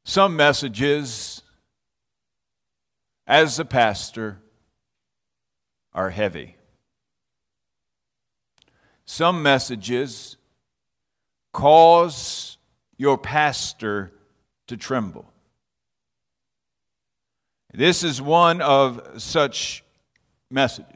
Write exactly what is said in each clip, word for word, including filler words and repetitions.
Some messages, as a pastor, are heavy. Some messages cause your pastor to tremble. This is one of such messages.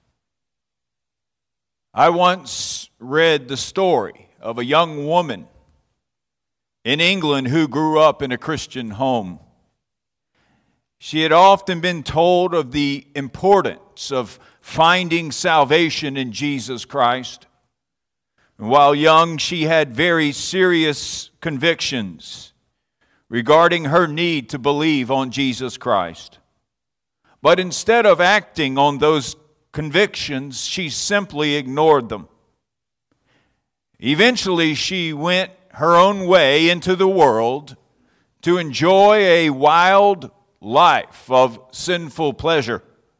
I once read the story of a young woman in England who grew up in a Christian home. She had often been told of the importance of finding salvation in Jesus Christ. While young, she had very serious convictions regarding her need to believe on Jesus Christ. But instead of acting on those convictions, she simply ignored them. Eventually, she went her own way into the world to enjoy a wild life of sinful pleasure.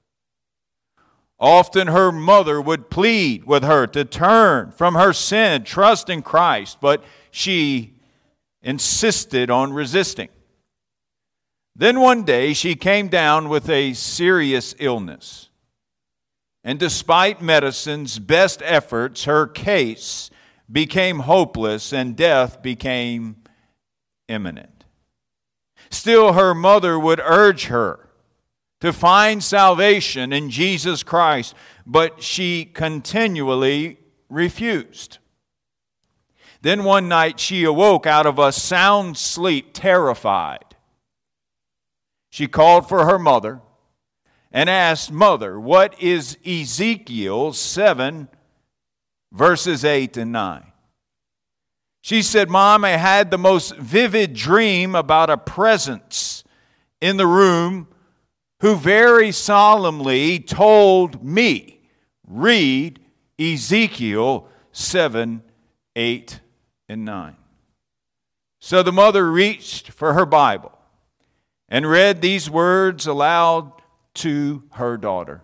Often her mother would plead with her to turn from her sin, trust in Christ, but she insisted on resisting. Then one day she came down with a serious illness. And despite medicine's best efforts, her case became hopeless and death became imminent. Still, her mother would urge her to find salvation in Jesus Christ, but she continually refused. Then one night she awoke out of a sound sleep, terrified. She called for her mother and asked, "Mother, what is Ezekiel seven, verses eight and nine? She said, "Mom, I had the most vivid dream about a presence in the room who very solemnly told me, read Ezekiel seven, eight, and nine. So the mother reached for her Bible and read these words aloud to her daughter.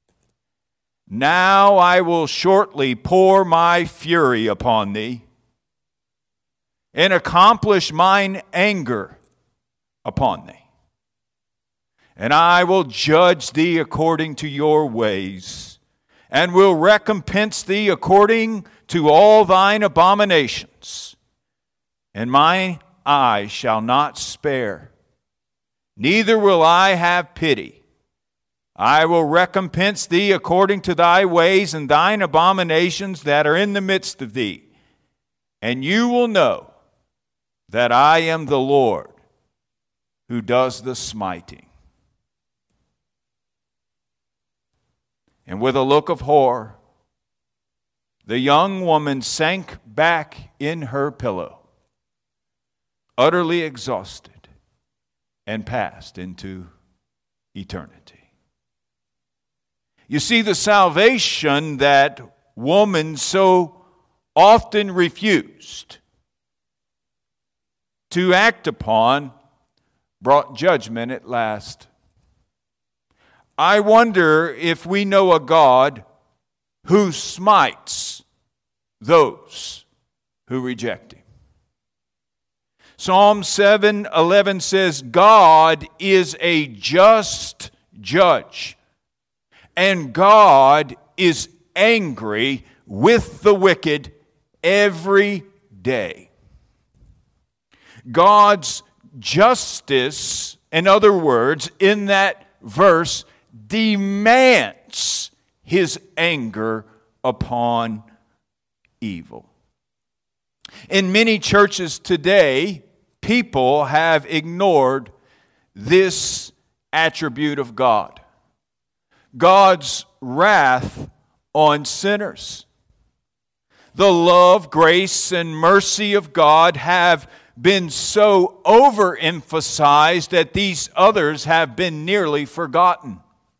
"Now I will shortly pour my fury upon thee, and accomplish mine anger upon thee. And I will judge thee according to your ways, and will recompense thee according to all thine abominations. And mine eye shall not spare, neither will I have pity. I will recompense thee according to thy ways and thine abominations that are in the midst of thee. And you will know that I am the Lord who does the smiting." And with a look of horror, the young woman sank back in her pillow, utterly exhausted, and passed into eternity. You see, the salvation that woman so often refused to act upon brought judgment at last. I wonder if we know a God who smites those who reject Him. Psalm seven eleven says, "God is a just judge, and God is angry with the wicked every day." God's justice, in other words, in that verse, demands His anger upon evil. In many churches today, people have ignored this attribute of God. God's wrath on sinners. The love, grace, and mercy of God have been so overemphasized that these others have been nearly forgotten.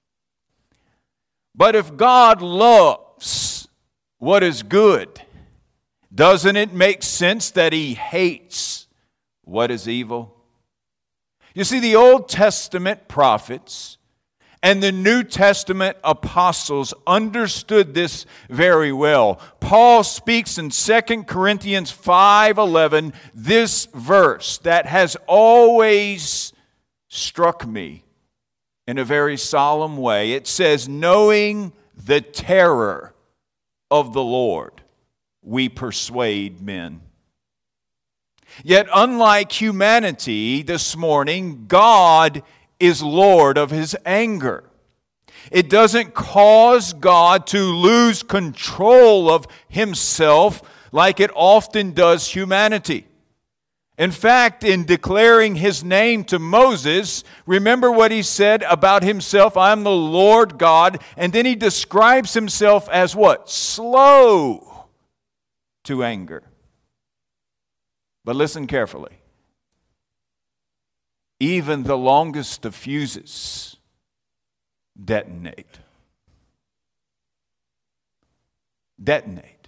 But if God loves what is good, doesn't it make sense that He hates what is evil? You see, the Old Testament prophets And the New Testament apostles understood this very well. Paul speaks in Second Corinthians five eleven, this verse that has always struck me in a very solemn way. It says, knowing the terror of the Lord, we persuade men. Yet unlike humanity this morning, God is Lord of His anger. It doesn't cause God to lose control of Himself like it often does humanity. In fact, in declaring His name to Moses, remember what He said about Himself, I am the Lord God, and then He describes Himself as what? Slow to anger. But listen carefully. Even the longest of fuses detonate. Detonate.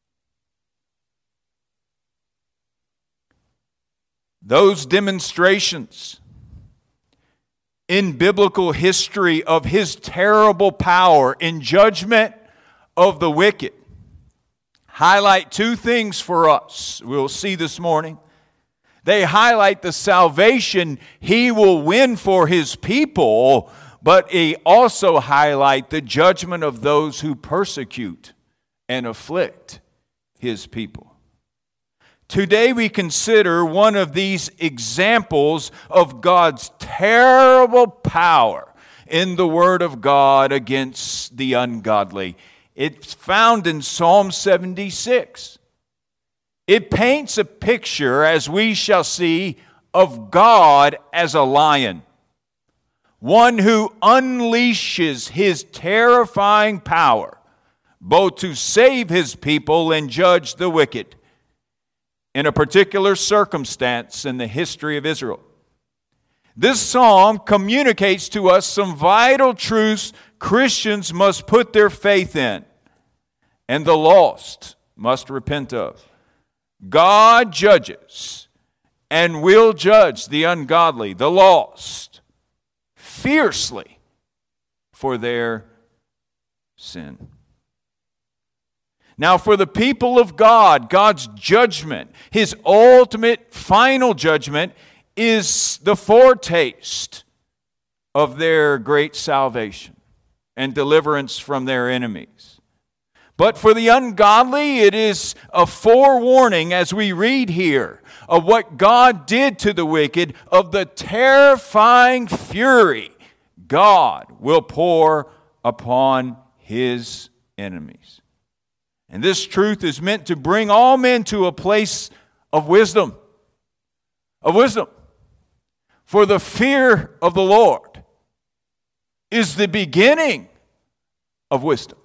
Those demonstrations in biblical history of His terrible power in judgment of the wicked highlight two things for us. We'll see this morning. They highlight the salvation He will win for His people, but they also highlight the judgment of those who persecute and afflict His people. Today we consider one of these examples of God's terrible power in the Word of God against the ungodly. It's found in Psalm seventy-six. It paints a picture, as we shall see, of God as a lion. One who unleashes His terrifying power, both to save His people and judge the wicked, in a particular circumstance in the history of Israel. This psalm communicates to us some vital truths Christians must put their faith in, and the lost must repent of. God judges and will judge the ungodly, the lost, fiercely for their sin. Now, for the people of God, God's judgment, His ultimate final judgment, is the foretaste of their great salvation and deliverance from their enemies. But for the ungodly, it is a forewarning, as we read here, of what God did to the wicked, of the terrifying fury God will pour upon His enemies. And this truth is meant to bring all men to a place of wisdom. Of wisdom. For the fear of the Lord is the beginning of wisdom.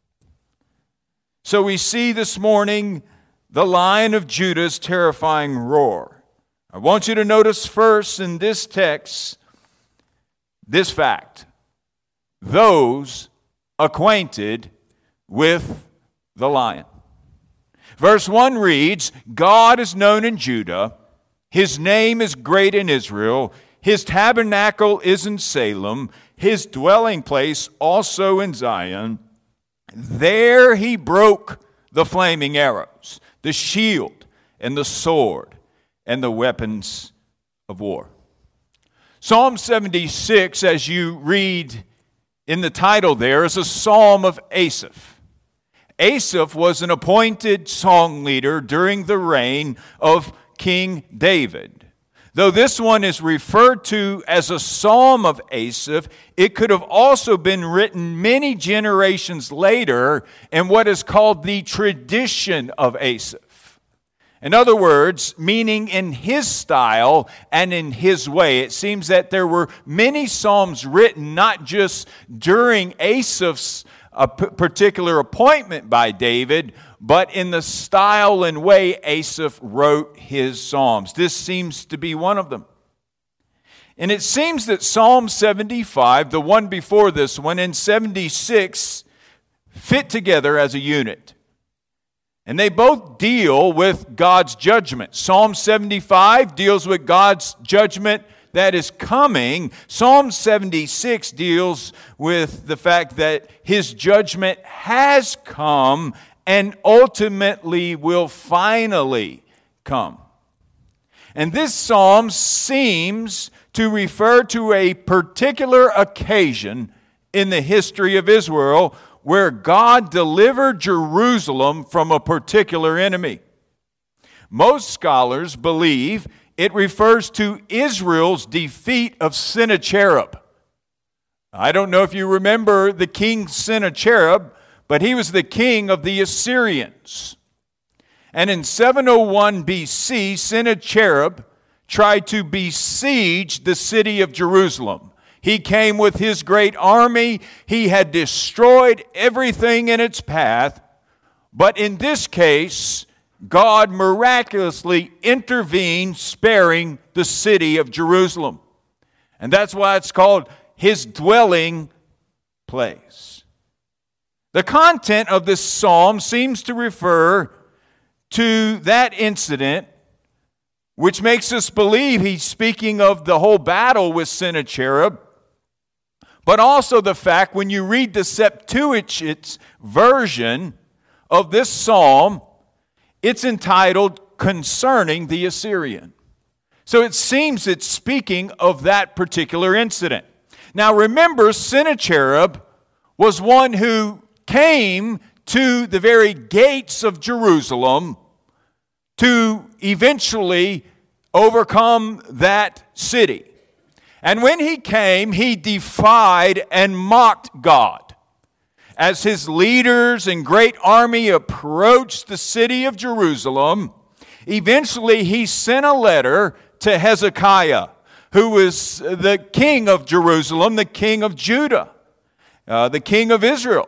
So we see this morning the Lion of Judah's terrifying roar. I want you to notice first in this text this fact: those acquainted with the lion. Verse one reads, God is known in Judah, His name is great in Israel, His tabernacle is in Salem, His dwelling place also in Zion. There He broke the flaming arrows, the shield and the sword and the weapons of war. Psalm seventy-six, as you read in the title there, is a psalm of Asaph. Asaph was an appointed song leader during the reign of King David. Though this one is referred to as a psalm of Asaph, it could have also been written many generations later in what is called the tradition of Asaph. In other words, meaning in his style and in his way. It seems that there were many psalms written not just during Asaph's a particular appointment by David, but in the style and way Asaph wrote his psalms. This seems to be one of them. And it seems that Psalm seventy-five, the one before this one, and seventy-six fit together as a unit. And they both deal with God's judgment. Psalm seventy-five deals with God's judgment that is coming. Psalm seventy-six deals with the fact that his judgment has come and ultimately will finally come. And this psalm seems to refer to a particular occasion in the history of Israel where God delivered Jerusalem from a particular enemy. Most scholars believe it refers to Israel's defeat of Sennacherib. I don't know if you remember the king Sennacherib, but he was the king of the Assyrians. And in seven oh one B C, Sennacherib tried to besiege the city of Jerusalem. He came with his great army. He had destroyed everything in its path. But in this case, God miraculously intervened, sparing the city of Jerusalem. And that's why it's called his dwelling place. The content of this psalm seems to refer to that incident, which makes us believe he's speaking of the whole battle with Sennacherib, but also the fact when you read the Septuagint version of this psalm, it's entitled Concerning the Assyrian. So it seems it's speaking of that particular incident. Now remember, Sennacherib was one who came to the very gates of Jerusalem to eventually overcome that city. And when he came, he defied and mocked God. As his leaders and great army approached the city of Jerusalem, eventually he sent a letter to Hezekiah, who was the king of Jerusalem, the king of Judah, uh, the king of Israel.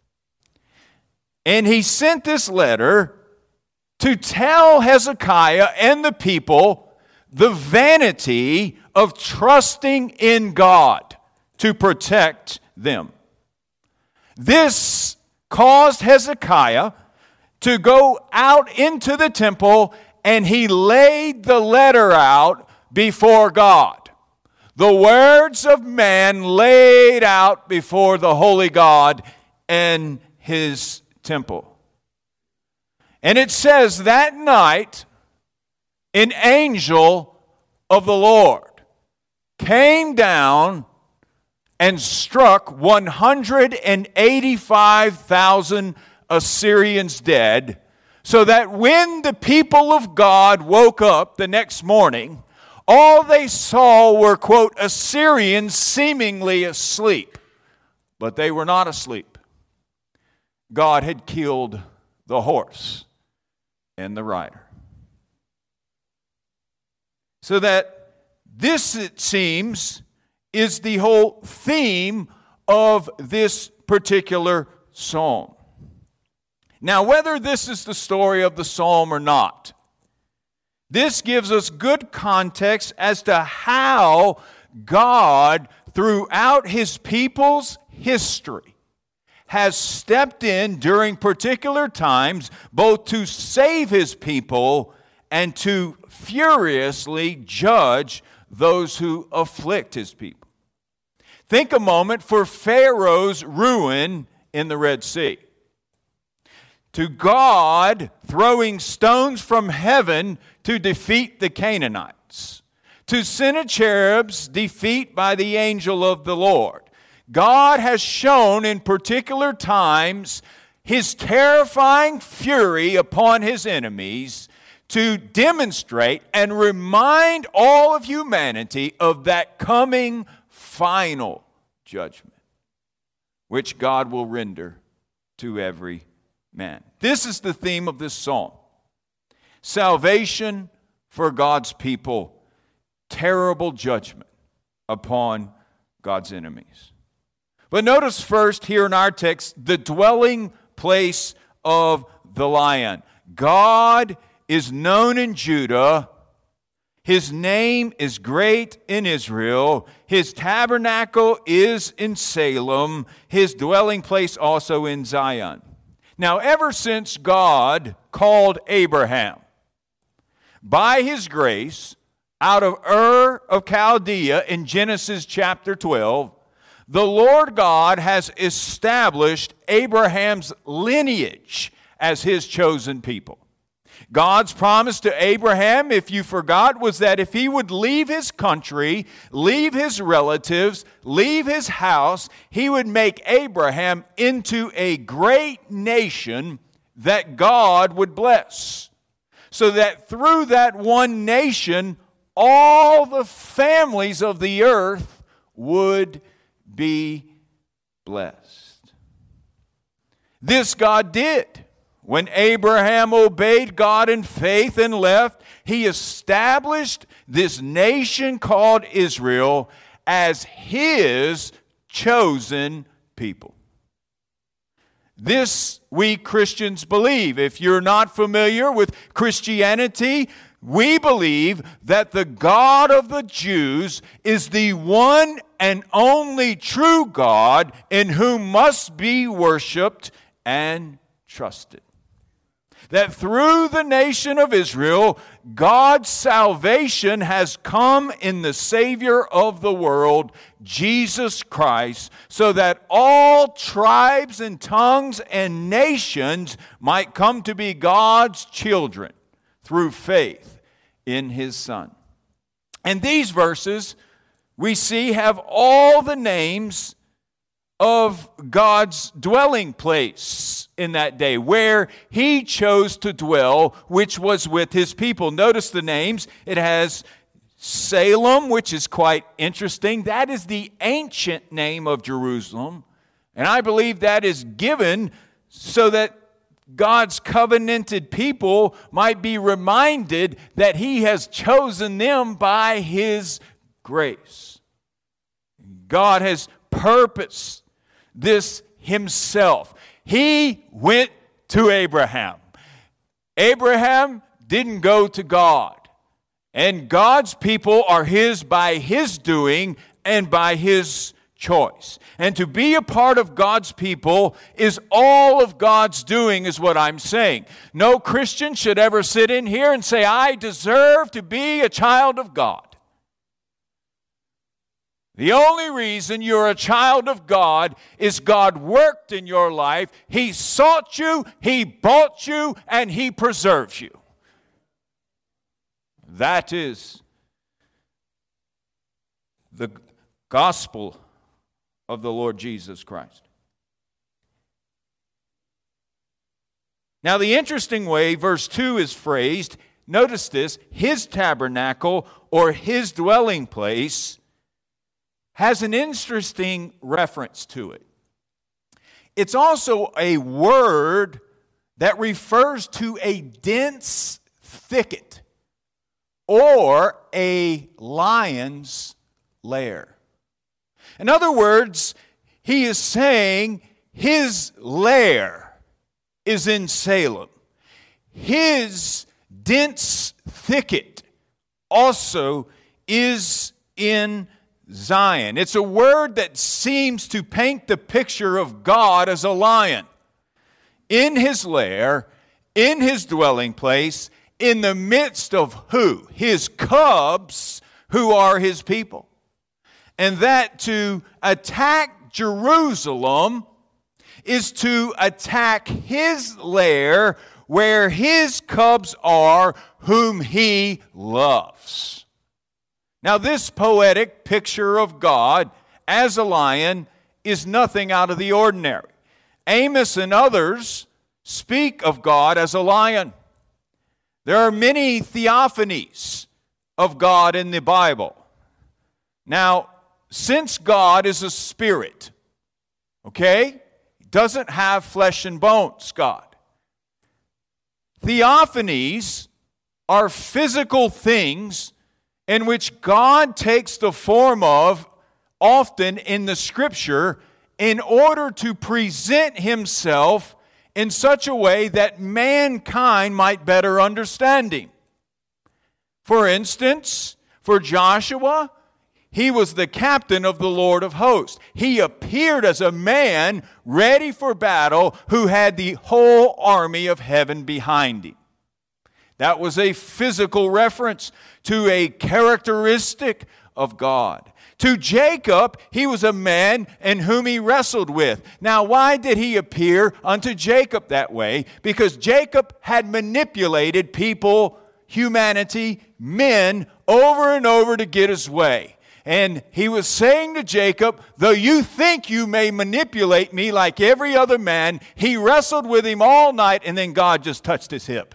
And he sent this letter to tell Hezekiah and the people the vanity of trusting in God to protect them. This caused Hezekiah to go out into the temple, and he laid the letter out before God. The words of man laid out before the holy God and his temple. And it says that night, an angel of the Lord came down and struck one hundred eighty-five thousand Assyrians dead, so that when the people of God woke up the next morning, all they saw were, quote, Assyrians seemingly asleep. But they were not asleep. God had killed the horse and the rider. So that this, it seems, is the whole theme of this particular psalm. Now, whether this is the story of the psalm or not, this gives us good context as to how God, throughout his people's history, has stepped in during particular times, both to save his people and to furiously judge those who afflict his people. Think a moment for Pharaoh's ruin in the Red Sea. To God throwing stones from heaven to defeat the Canaanites. To Sennacherib's defeat by the angel of the Lord. God has shown in particular times his terrifying fury upon his enemies to demonstrate and remind all of humanity of that coming final judgment, which God will render to every man. This is the theme of this psalm. Salvation for God's people, terrible judgment upon God's enemies. But notice first here in our text, the dwelling place of the lion. God is known in Judah. His name is great in Israel. His tabernacle is in Salem. His dwelling place also in Zion. Now, ever since God called Abraham, by his grace, out of Ur of Chaldea in Genesis chapter twelve, the Lord God has established Abraham's lineage as his chosen people. God's promise to Abraham, if you forgot, was that if he would leave his country, leave his relatives, leave his house, he would make Abraham into a great nation that God would bless. So that through that one nation, all the families of the earth would be blessed. This God did. When Abraham obeyed God in faith and left, he established this nation called Israel as his chosen people. This we Christians believe. If you're not familiar with Christianity, we believe that the God of the Jews is the one and only true God in whom must be worshiped and trusted. That through the nation of Israel, God's salvation has come in the Savior of the world, Jesus Christ, so that all tribes and tongues and nations might come to be God's children through faith in His Son. And these verses, we see, have all the names of God's dwelling place in that day, where He chose to dwell, which was with His people. Notice the names. It has Salem, which is quite interesting. That is the ancient name of Jerusalem. And I believe that is given so that God's covenanted people might be reminded that He has chosen them by His grace. God has purposed this Himself. He went to Abraham. Abraham didn't go to God. And God's people are His by His doing and by His choice. And to be a part of God's people is all of God's doing, is what I'm saying. No Christian should ever sit in here and say, I deserve to be a child of God. The only reason you're a child of God is God worked in your life. He sought you, He bought you, and He preserves you. That is the gospel of the Lord Jesus Christ. Now, the interesting way verse two is phrased, notice this, His tabernacle or His dwelling place has an interesting reference to it. It's also a word that refers to a dense thicket or a lion's lair. In other words, he is saying his lair is in Salem. His dense thicket also is in Zion. It's a word that seems to paint the picture of God as a lion. In His lair, in His dwelling place, in the midst of who? His cubs, who are His people. And that to attack Jerusalem is to attack His lair where His cubs are, whom He loves. Now, this poetic picture of God as a lion is nothing out of the ordinary. Amos and others speak of God as a lion. There are many theophanies of God in the Bible. Now, since God is a spirit, okay, He doesn't have flesh and bones, God. Theophanies are physical things in which God takes the form of, often in the Scripture, in order to present Himself in such a way that mankind might better understand Him. For instance, for Joshua, he was the captain of the Lord of hosts. He appeared as a man ready for battle who had the whole army of heaven behind him. That was a physical reference to a characteristic of God. To Jacob, he was a man in whom he wrestled with. Now, why did he appear unto Jacob that way? Because Jacob had manipulated people, humanity, men, over and over to get his way. And he was saying to Jacob, though you think you may manipulate me like every other man, he wrestled with him all night, and then God just touched his hip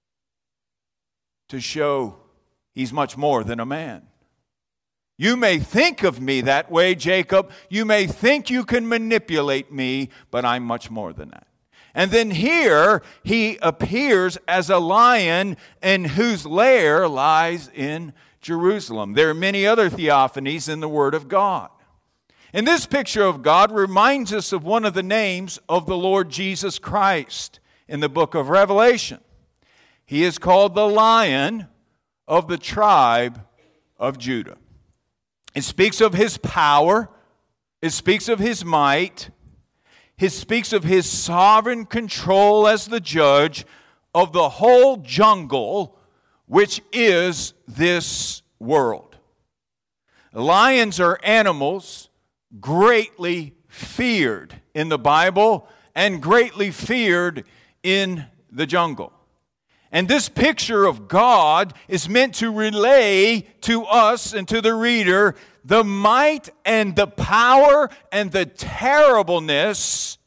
to show he's much more than a man. You may think of me that way, Jacob. You may think you can manipulate me, but I'm much more than that. And then here, he appears as a lion in whose lair lies in Jerusalem. There are many other theophanies in the Word of God. And this picture of God reminds us of one of the names of the Lord Jesus Christ in the book of Revelation. He is called the Lion of the tribe of Judah. It speaks of his power. It speaks of his might. It speaks of his sovereign control as the judge of the whole jungle, which is this world. Lions are animals greatly feared in the Bible and greatly feared in the jungle. And this picture of God is meant to relay to us and to the reader the might and the power and the terribleness,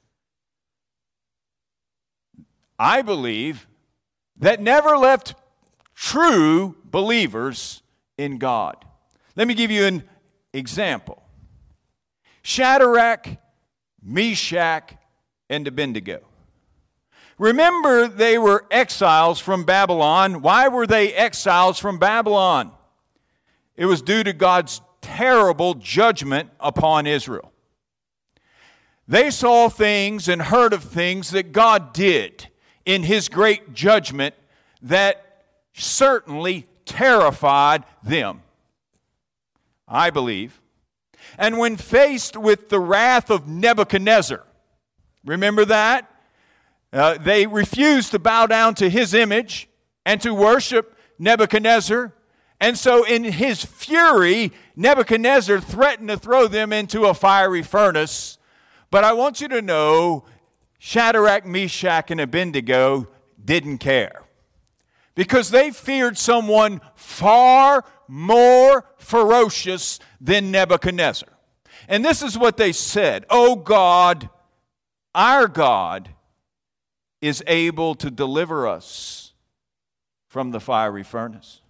I believe, that never left true believers in God. Let me give you an example. Shadrach, Meshach, and Abednego. Remember, they were exiles from Babylon. Why were they exiles from Babylon? It was due to God's terrible judgment upon Israel. They saw things and heard of things that God did in His great judgment that certainly terrified them, I believe. And when faced with the wrath of Nebuchadnezzar, remember that? Uh, they refused to bow down to his image and to worship Nebuchadnezzar. And so in his fury, Nebuchadnezzar threatened to throw them into a fiery furnace. But I want you to know, Shadrach, Meshach, and Abednego didn't care, because they feared someone far more ferocious than Nebuchadnezzar. And this is what they said: "Oh God, our God is able to deliver us from the fiery furnace.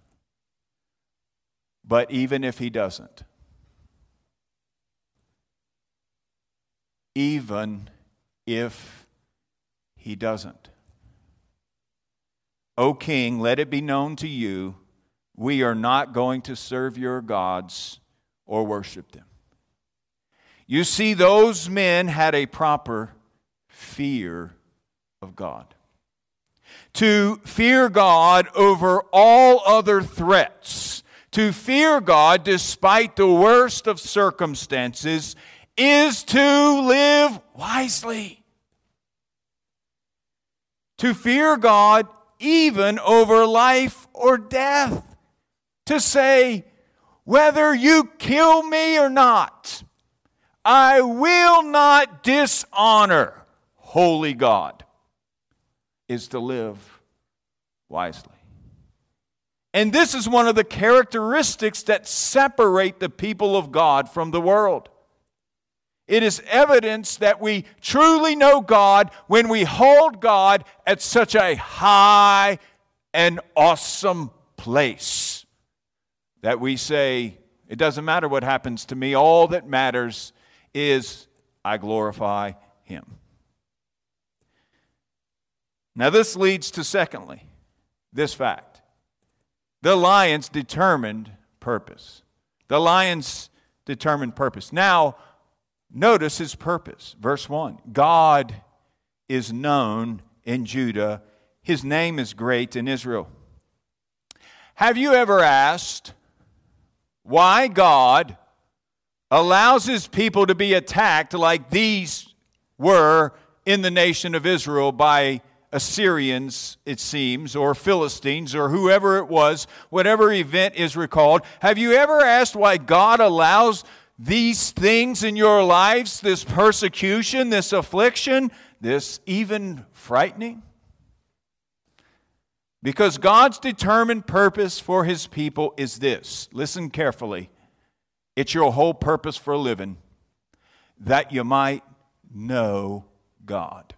But even if He doesn't, even if He doesn't, O King, let it be known to you, we are not going to serve your gods or worship them." You see, those men had a proper fear of God. To fear God over all other threats, to fear God despite the worst of circumstances, is to live wisely. To fear God even over life or death. To say, whether you kill me or not, I will not dishonor holy God, is to live wisely. And this is one of the characteristics that separate the people of God from the world. It is evidence that we truly know God when we hold God at such a high and awesome place that we say, it doesn't matter what happens to me, all that matters is I glorify Him. Now this leads to, secondly, this fact. The lion's determined purpose. The lion's determined purpose. Now, notice his purpose. Verse one. God is known in Judah. His name is great in Israel. Have you ever asked why God allows His people to be attacked like these were in the nation of Israel by Assyrians, it seems, or Philistines, or whoever it was, whatever event is recalled. Have you ever asked why God allows these things in your lives, this persecution, this affliction, this even frightening? Because God's determined purpose for His people is this. Listen carefully. It's your whole purpose for living, that you might know God.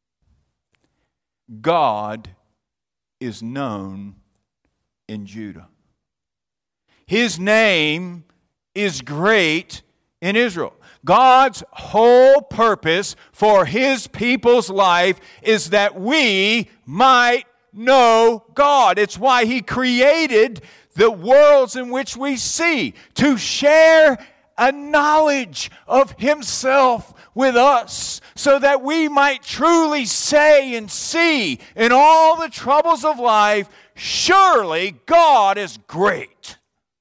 God is known in Judah. His name is great in Israel. God's whole purpose for His people's life is that we might know God. It's why He created the worlds in which we see, to share a knowledge of Himself with us, so that we might truly say and see in all the troubles of life, surely God is great.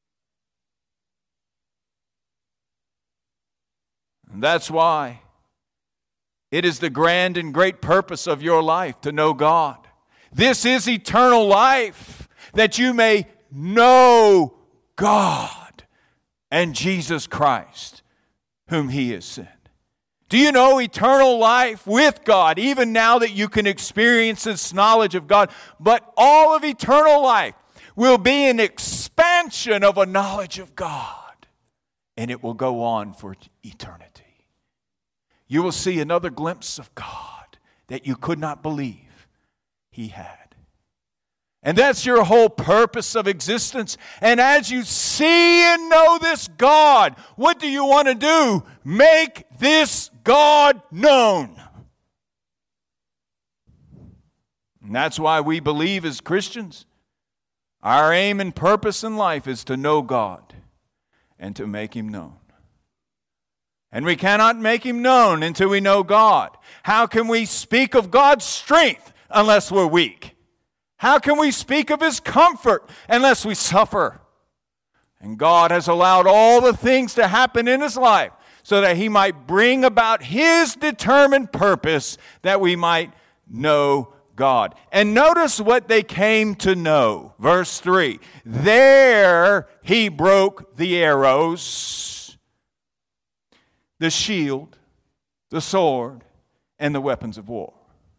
And that's why it is the grand and great purpose of your life to know God. This is eternal life, that you may know God and Jesus Christ, whom He has sent. Do you know eternal life with God, even now that you can experience this knowledge of God? But all of eternal life will be an expansion of a knowledge of God, and it will go on for eternity. You will see another glimpse of God that you could not believe He had. And that's your whole purpose of existence. And as you see and know this God, what do you want to do? Make this God known. And that's why we believe as Christians, our aim and purpose in life is to know God and to make Him known. And we cannot make Him known until we know God. How can we speak of God's strength unless we're weak? How can we speak of His comfort unless we suffer? And God has allowed all the things to happen in His life so that He might bring about His determined purpose, that we might know God. And notice what they came to know. Verse three. There He broke the arrows, the shield, the sword, and the weapons of war.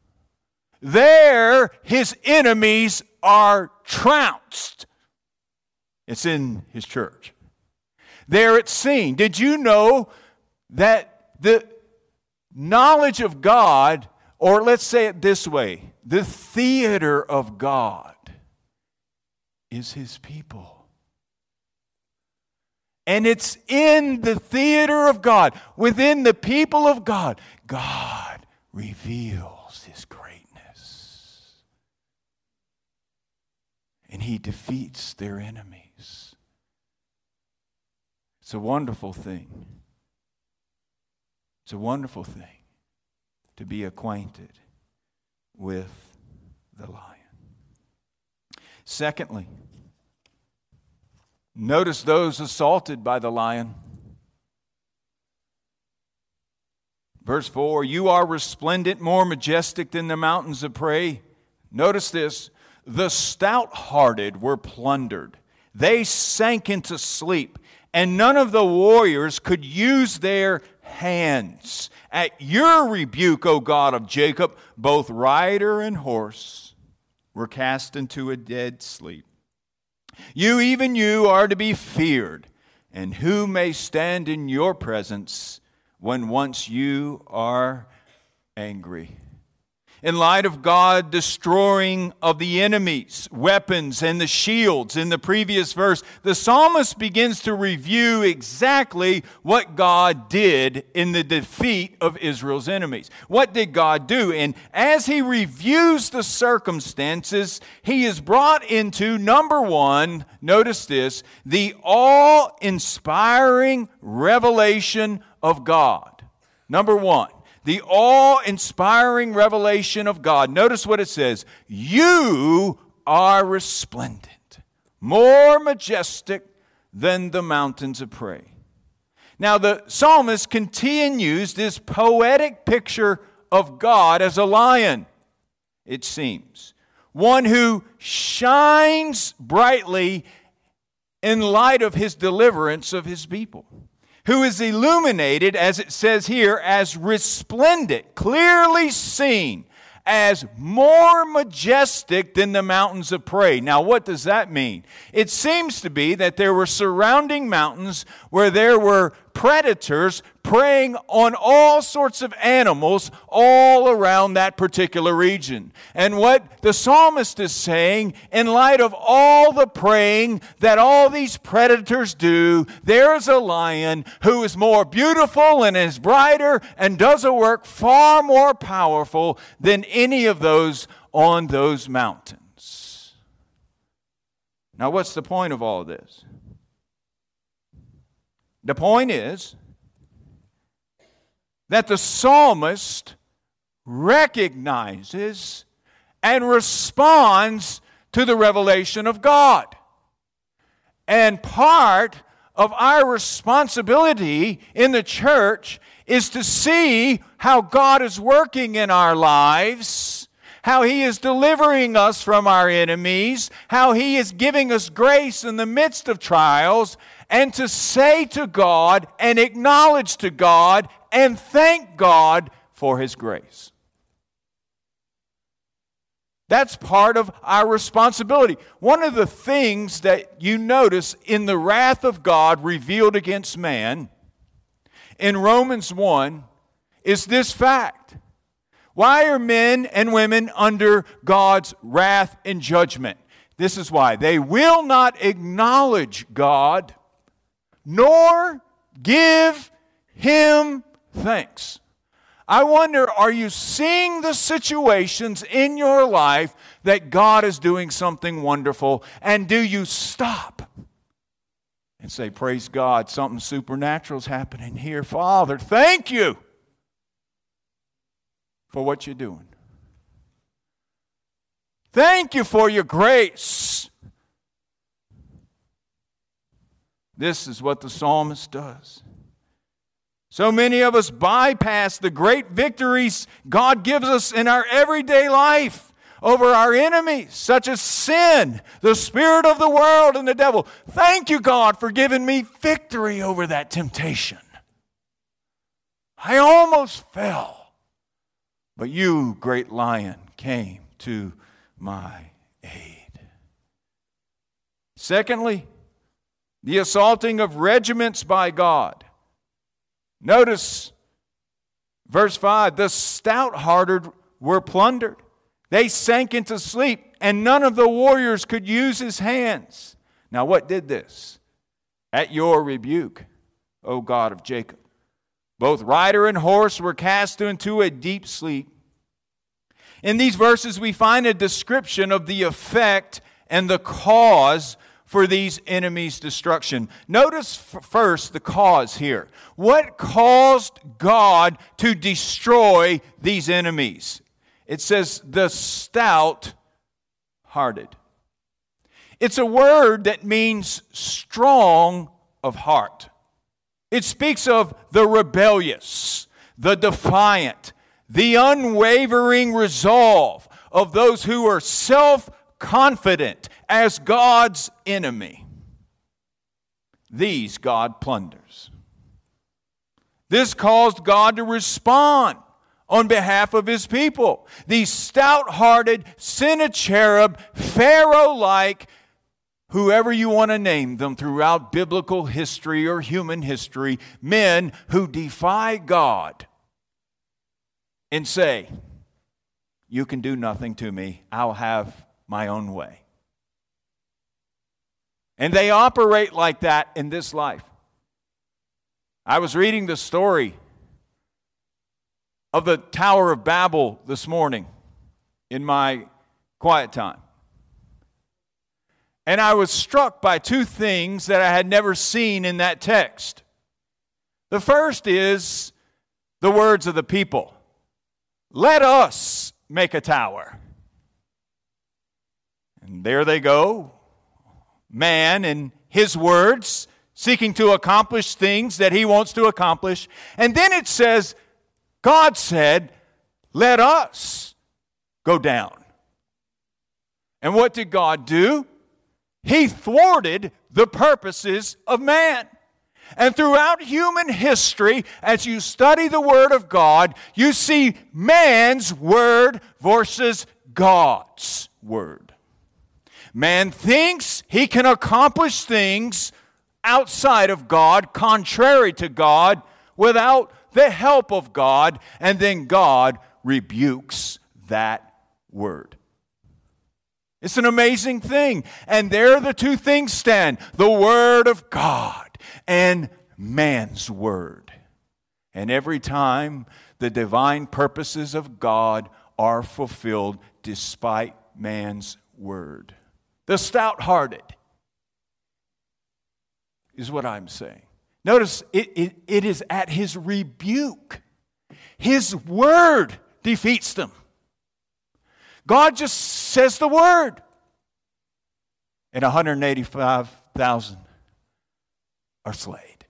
There His enemies are trounced. It's in His church. There it's seen. Did you know that the knowledge of God, or let's say it this way, the theater of God is His people? And it's in the theater of God, within the people of God, God reveals His greatness. And He defeats their enemies. It's a wonderful thing. It's a wonderful thing to be acquainted with the lion. Secondly, notice those assaulted by the lion. Verse four, you are resplendent, more majestic than the mountains of prey. Notice this. The stout-hearted were plundered. They sank into sleep, and none of the warriors could use their hands. At your rebuke, O God of Jacob, both rider and horse were cast into a dead sleep. You, even you, are to be feared, and who may stand in your presence when once you are angry? In light of God destroying of the enemy's weapons and the shields in the previous verse, the psalmist begins to review exactly what God did in the defeat of Israel's enemies. What did God do? And as he reviews the circumstances, he is brought into, number one, notice this, the awe-inspiring revelation of God. Number one. The awe-inspiring revelation of God. Notice what it says. You are resplendent, more majestic than the mountains of prey. Now the psalmist continues this poetic picture of God as a lion. it seems. One who shines brightly in light of his deliverance of his people. Who is illuminated, as it says here, as resplendent, clearly seen, as more majestic than the mountains of prey. Now, what does that mean? It seems to be that there were surrounding mountains where there were predators preying on all sorts of animals all around that particular region. And what the psalmist is saying, in light of all the preying that all these predators do, there is a lion who is more beautiful and is brighter and does a work far more powerful than any of those on those mountains. Now, what's the point of all of this? The point is that the psalmist recognizes and responds to the revelation of God. And part of our responsibility in the church is to see how God is working in our lives, how He is delivering us from our enemies, how He is giving us grace in the midst of trials, and to say to God and acknowledge to God and thank God for His grace. That's part of our responsibility. One of the things that you notice in the wrath of God revealed against man in Romans one is this fact. Why are men and women under God's wrath and judgment? This is why. They will not acknowledge God, nor give Him thanks. I wonder, are you seeing the situations in your life that God is doing something wonderful? And do you stop and say, praise God, something supernatural is happening here. Father, thank you for what you're doing. Thank you for your grace. This is what the psalmist does. So many of us bypass the great victories God gives us in our everyday life over our enemies, such as sin, the spirit of the world, and the devil. Thank you, God, for giving me victory over that temptation. I almost fell, but you, great lion, came to my aid. Secondly, the assaulting of regiments by God. Notice verse five, the stout-hearted were plundered. They sank into sleep, and none of the warriors could use his hands. Now what did this? At your rebuke, O God of Jacob, both rider and horse were cast into a deep sleep. In these verses we find a description of the effect and the cause for these enemies' destruction. Notice first the cause here. What caused God to destroy these enemies? It says the stout-hearted. It's a word that means strong of heart. It speaks of the rebellious, the defiant, the unwavering resolve of those who are self-confident as God's enemy. These God plunders. This caused God to respond on behalf of His people. These stout-hearted, Sennacherib, Pharaoh-like, whoever you want to name them throughout biblical history or human history, men who defy God and say, you can do nothing to me. I'll have my own way. And they operate like that in this life. I was reading the story of the Tower of Babel this morning in my quiet time. And I was struck by two things that I had never seen in that text. The first is the words of the people. Let us make a tower. And there they go. Man and his words, seeking to accomplish things that he wants to accomplish. And then it says, God said, let us go down. And what did God do? He thwarted the purposes of man. And throughout human history, as you study the Word of God, you see man's word versus God's word. Man thinks he can accomplish things outside of God, contrary to God, without the help of God, and then God rebukes that word. It's an amazing thing. And there the two things stand, the Word of God and man's word. And every time the divine purposes of God are fulfilled despite man's word. The stout-hearted is what I'm saying. Notice it, it, it is at his rebuke. His word defeats them. God just says the word. And one hundred eighty-five thousand are slayed.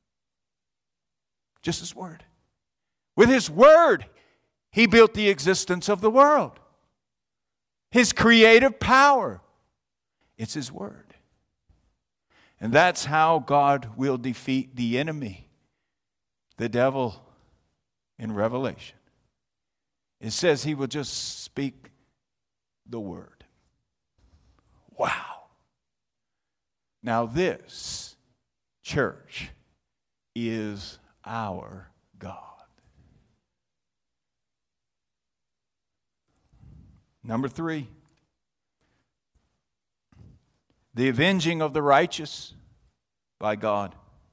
Just his word. With his word, he built the existence of the world. His creative power. It's his word. And that's how God will defeat the enemy, the devil, in Revelation. It says he will just speak the word. Wow. Now this, church, is our God. Number three, the avenging of the righteous by God.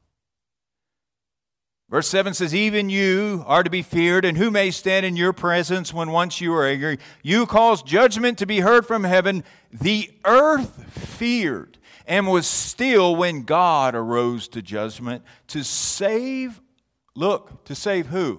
Verse seven says, even you are to be feared, and who may stand in your presence when once you are angry? You cause judgment to be heard from heaven. The earth feared and was still when God arose to judgment to save, look, to save who?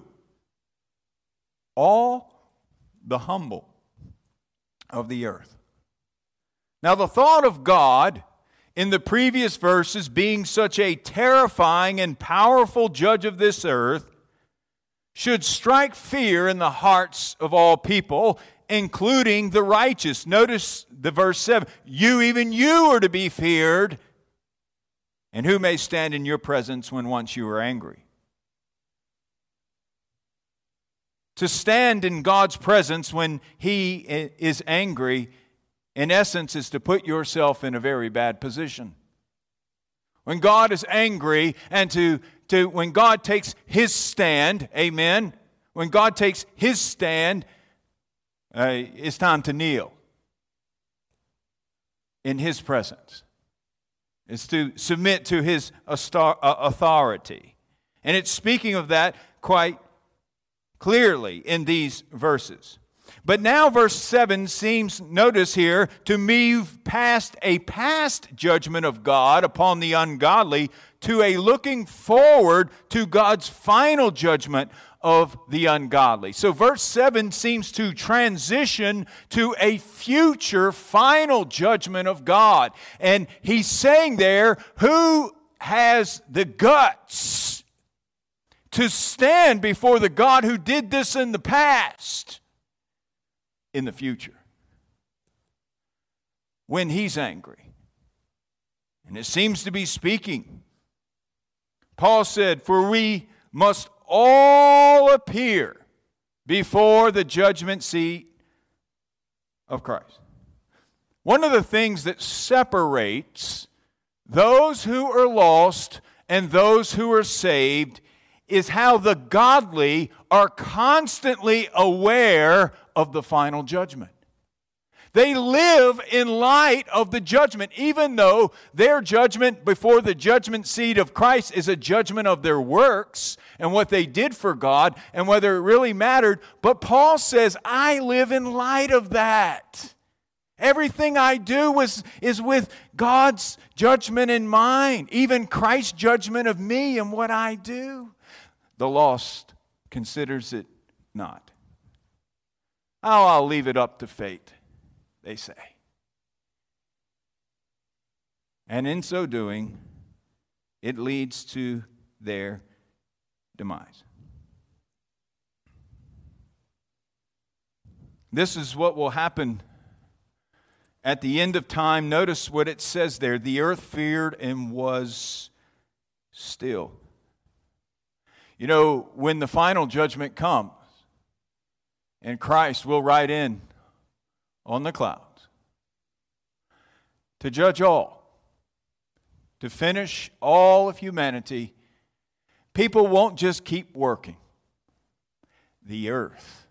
All the humble of the earth. Now the thought of God in the previous verses being such a terrifying and powerful judge of this earth should strike fear in the hearts of all people, including the righteous. Notice the verse seven. You, even you, are to be feared. And who may stand in your presence when once you are angry? To stand in God's presence when He is angry, in essence, is to put yourself in a very bad position. When God is angry, and to, to when God takes His stand, amen, when God takes His stand, uh, it's time to kneel in His presence. It's to submit to His authority. And it's speaking of that quite clearly in these verses. But now verse seven seems, notice here, to move past a past judgment of God upon the ungodly to a looking forward to God's final judgment of the ungodly. So verse seven seems to transition to a future final judgment of God. And he's saying there, who has the guts to stand before the God who did this in the past? In the future, when He's angry. And it seems to be speaking. Paul said, for we must all appear before the judgment seat of Christ. One of the things that separates those who are lost and those who are saved is how the godly are constantly aware of the final judgment. They live in light of the judgment, even though their judgment before the judgment seat of Christ is a judgment of their works and what they did for God and whether it really mattered. But Paul says, I live in light of that. Everything I do was, is with God's judgment in mind, even Christ's judgment of me and what I do. The lost considers it not. Oh, I'll leave it up to fate, they say. And in so doing, it leads to their demise. This is what will happen at the end of time. Notice what it says there. The earth feared and was still. You know, when the final judgment comes, and Christ will ride in on the clouds to judge all, to finish all of humanity, people won't just keep working. The earth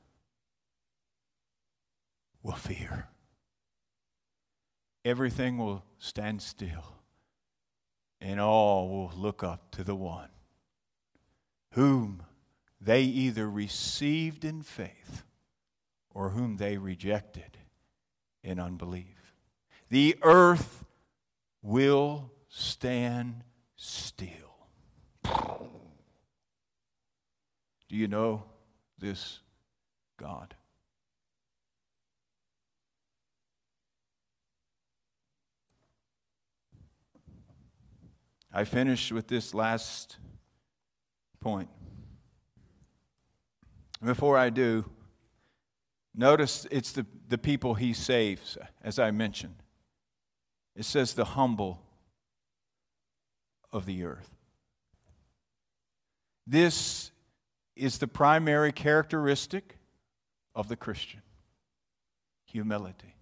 will fear. Everything will stand still, and all will look up to the one whom they either received in faith or whom they rejected in unbelief. The earth will stand still. Do you know this God? I finish with this last point. Before I do, notice it's the, the people he saves, as I mentioned. It says the humble of the earth. This is the primary characteristic of the Christian. Humility.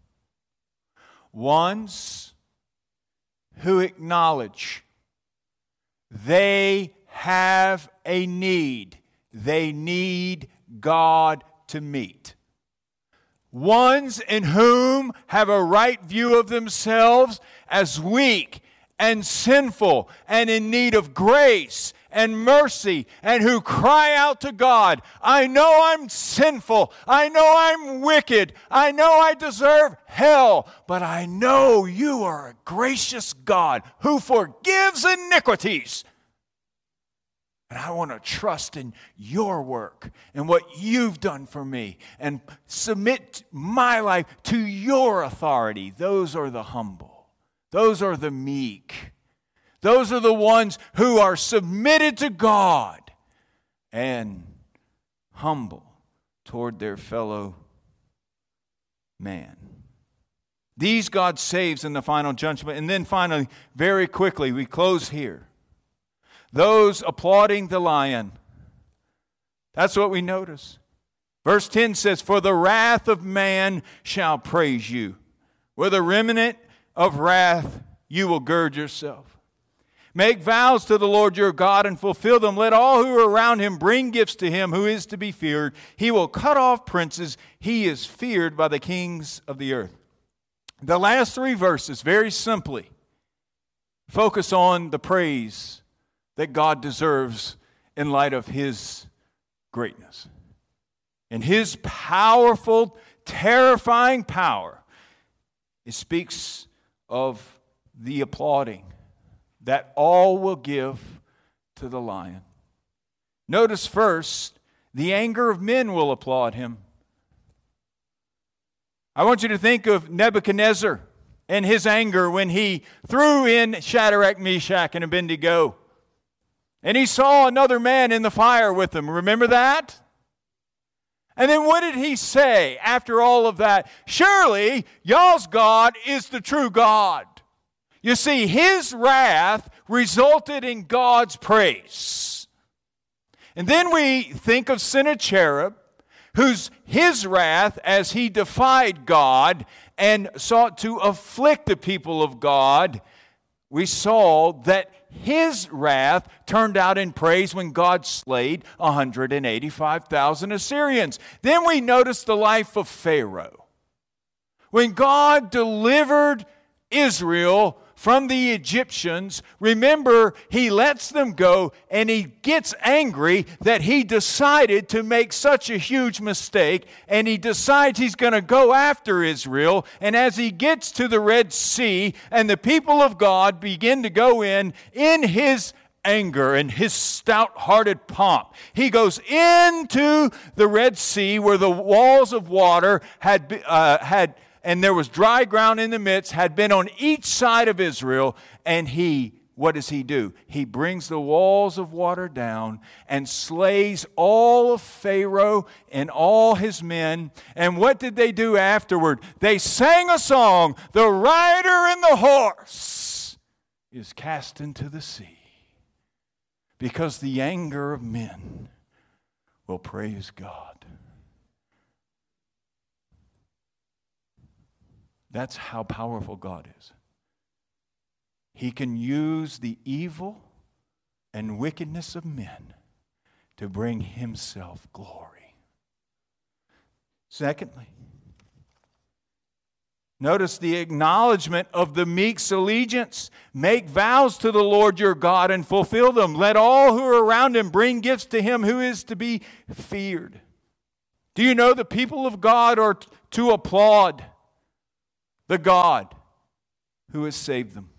Ones who acknowledge they have a need. They need God to meet. Ones in whom have a right view of themselves as weak and sinful and in need of grace and mercy, and who cry out to God, I know I'm sinful, I know I'm wicked, I know I deserve hell, but I know you are a gracious God who forgives iniquities. And I want to trust in your work and what you've done for me and submit my life to your authority. Those are the humble. Those are the meek. Those are the ones who are submitted to God and humble toward their fellow man. These God saves in the final judgment. And then finally, very quickly, we close here. Those applauding the lion. That's what we notice. Verse ten says, for the wrath of man shall praise you. With a remnant of wrath you will gird yourself. Make vows to the Lord your God and fulfill them. Let all who are around him bring gifts to him who is to be feared. He will cut off princes. He is feared by the kings of the earth. The last three verses, very simply, focus on the praise that God deserves in light of his greatness. And his powerful, terrifying power. It speaks of the applauding that all will give to the lion. Notice first, the anger of men will applaud him. I want you to think of Nebuchadnezzar and his anger when he threw in Shadrach, Meshach, and Abednego. And he saw another man in the fire with him. Remember that? And then what did he say after all of that? Surely y'all's God is the true God. You see, his wrath resulted in God's praise. And then we think of Sennacherib, whose his wrath, as he defied God and sought to afflict the people of God, we saw that his wrath turned out in praise when God slayed one hundred eighty-five thousand Assyrians. Then we notice the life of Pharaoh. When God delivered Israel from the Egyptians, remember, he lets them go and he gets angry that he decided to make such a huge mistake, and he decides he's going to go after Israel. And as he gets to the Red Sea and the people of God begin to go in, in his anger and his stout-hearted pomp, he goes into the Red Sea where the walls of water had uh, had and there was dry ground in the midst, had been on each side of Israel, and he what does he do? He brings the walls of water down and slays all of Pharaoh and all his men. And what did they do afterward? They sang a song, "The rider and the horse is cast into the sea," because the anger of men will praise God. That's how powerful God is. He can use the evil and wickedness of men to bring himself glory. Secondly, notice the acknowledgement of the meek's allegiance. Make vows to the Lord your God and fulfill them. Let all who are around him bring gifts to him who is to be feared. Do you know the people of God are to applaud the God who has saved them?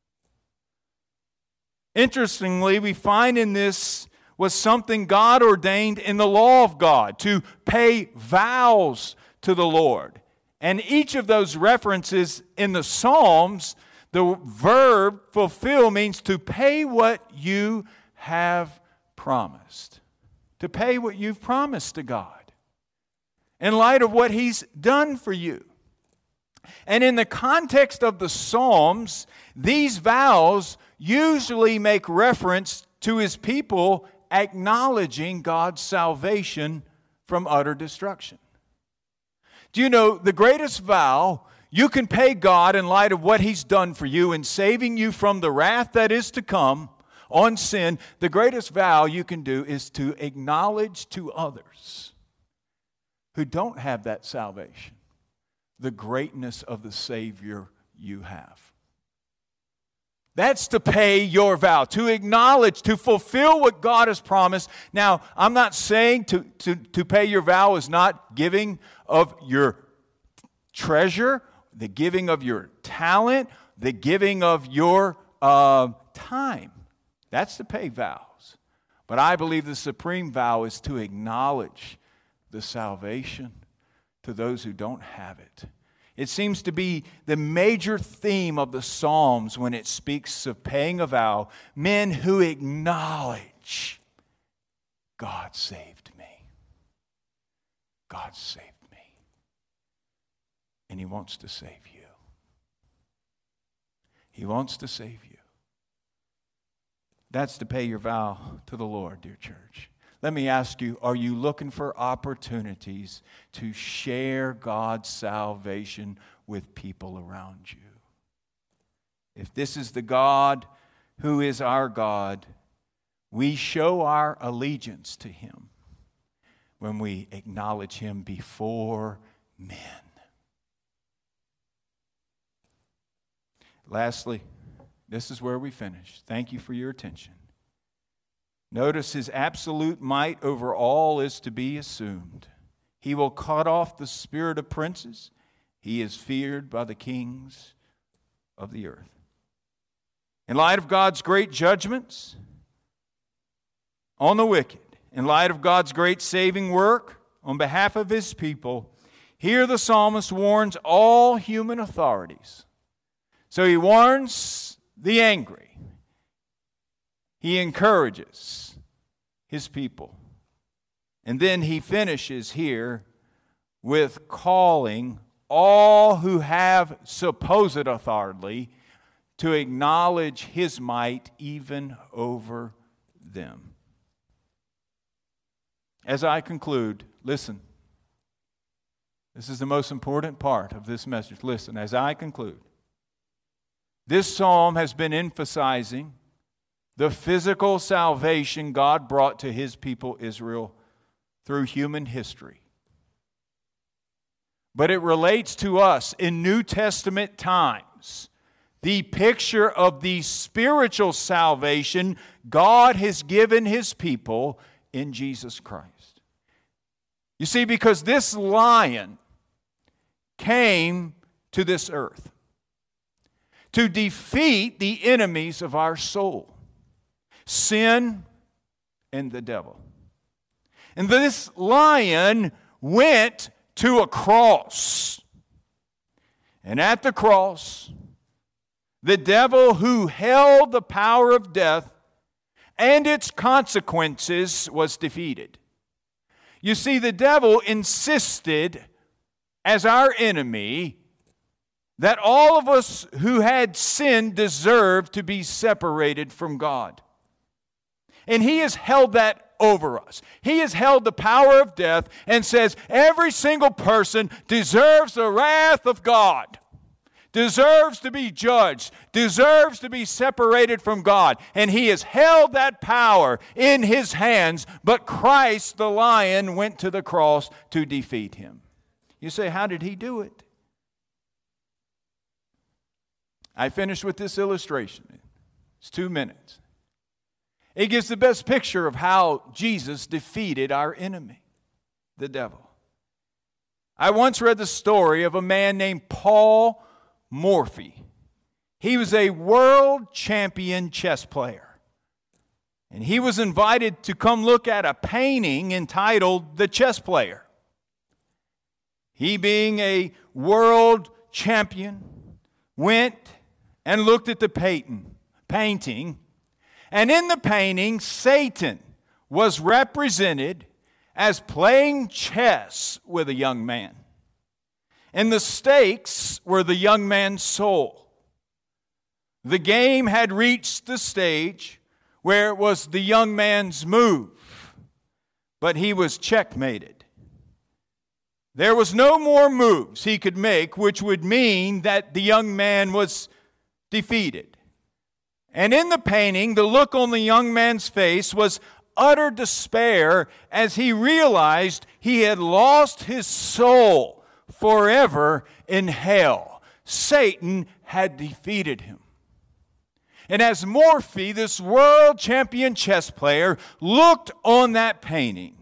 Interestingly, we find in this was something God ordained in the law of God, to pay vows to the Lord. And each of those references in the Psalms, the verb fulfill means to pay what you have promised. To pay what you've promised to God in light of what He's done for you. And in the context of the Psalms, these vows usually make reference to His people acknowledging God's salvation from utter destruction. Do you know the greatest vow you can pay God in light of what He's done for you in saving you from the wrath that is to come on sin? The greatest vow you can do is to acknowledge to others who don't have that salvation the greatness of the Savior you have. That's to pay your vow, to acknowledge, to fulfill what God has promised. Now, I'm not saying to, to, to pay your vow is not giving of your treasure, the giving of your talent, the giving of your uh, time. That's to pay vows. But I believe the supreme vow is to acknowledge the salvation to those who don't have it. It seems to be the major theme of the Psalms when it speaks of paying a vow. Men who acknowledge, God saved me. God saved me. And He wants to save you. He wants to save you. That's to pay your vow to the Lord, dear church. Let me ask you, are you looking for opportunities to share God's salvation with people around you? If this is the God who is our God, we show our allegiance to Him when we acknowledge Him before men. Lastly, this is where we finish. Thank you for your attention. Notice His absolute might over all is to be assumed. He will cut off the spirit of princes. He is feared by the kings of the earth. In light of God's great judgments on the wicked, in light of God's great saving work on behalf of His people, here the psalmist warns all human authorities. So he warns the angry. He encourages His people. And then he finishes here with calling all who have supposed authority to acknowledge His might even over them. As I conclude, listen. This is the most important part of this message. Listen, as I conclude, this psalm has been emphasizing the physical salvation God brought to His people Israel through human history. But it relates to us in New Testament times, the picture of the spiritual salvation God has given His people in Jesus Christ. You see, because this lion came to this earth to defeat the enemies of our soul, sin and the devil. And this lion went to a cross. And at the cross, The devil who held the power of death and its consequences was defeated. You see, the devil insisted as our enemy that all of us who had sinned deserved to be separated from God. And he has held that over us. He has held the power of death and says every single person deserves the wrath of God, deserves to be judged, deserves to be separated from God. And he has held that power in his hands, but Christ the Lion went to the cross to defeat him. You say, how did he do it? I finished with this illustration. It's two minutes. It gives the best picture of how Jesus defeated our enemy, the devil. I once read the story of a man named Paul Morphy. He was a world champion chess player. And he was invited to come look at a painting entitled The Chess Player. He, being a world champion, went and looked at the painting. And in the painting, Satan was represented as playing chess with a young man. And the stakes were the young man's soul. The game had reached the stage where it was the young man's move, but he was checkmated. There was no more moves he could make, which would mean that the young man was defeated. And in the painting, the look on the young man's face was utter despair as he realized he had lost his soul forever in hell. Satan had defeated him. And as Morphy, this world champion chess player, looked on that painting,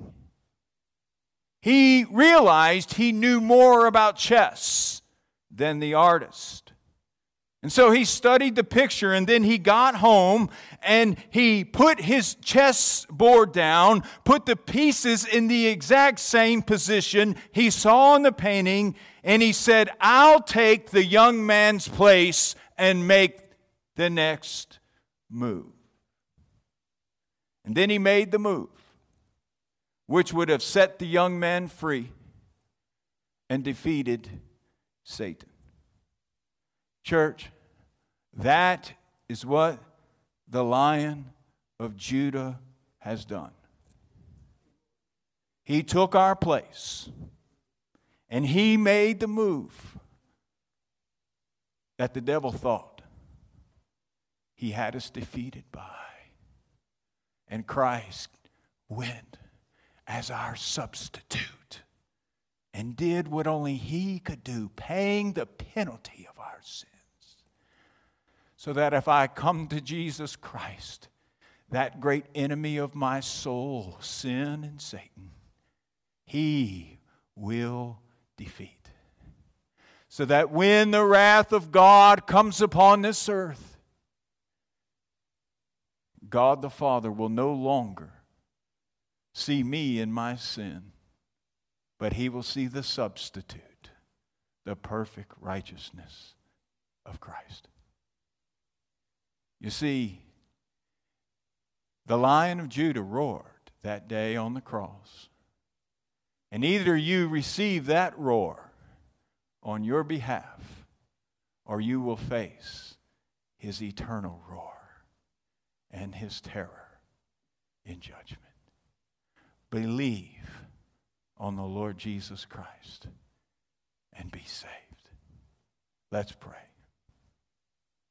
he realized he knew more about chess than the artist. And so he studied the picture, and then he got home and he put his chess board down, put the pieces in the exact same position he saw in the painting, and he said, I'll take the young man's place and make the next move. And then he made the move, which would have set the young man free and defeated Satan. Church, that is what the Lion of Judah has done. He took our place, and he made the move that the devil thought he had us defeated by. And Christ went as our substitute and did what only he could do, paying the penalty of our sins. So that if I come to Jesus Christ, that great enemy of my soul, sin and Satan, he will defeat. So that when the wrath of God comes upon this earth, God the Father will no longer see me in my sin, but he will see the substitute, the perfect righteousness of Christ. You see, the Lion of Judah roared that day on the cross. And either you receive that roar on your behalf, or you will face his eternal roar and his terror in judgment. Believe on the Lord Jesus Christ and be saved. Let's pray.